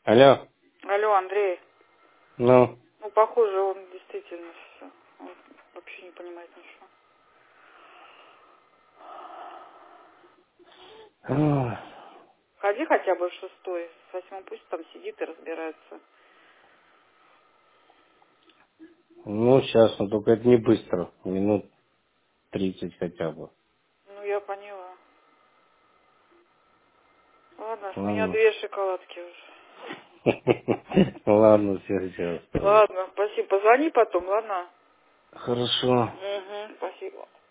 Алло, Алло, Андрей. ну, Ну, похоже, он действительно все. Он вообще не понимает ничего. ах, Ходи хотя бы в 6-й, с 8-м пусть там сидит и разбирается. ну сейчас, но только это не быстро, минут 30 хотя бы. Ну, я поняла. Ладно, с меня Ладно. 2 шоколадки уже. Ладно, все оставлю. Ладно, спасибо. Позвони потом, ладно? Хорошо. Угу, спасибо.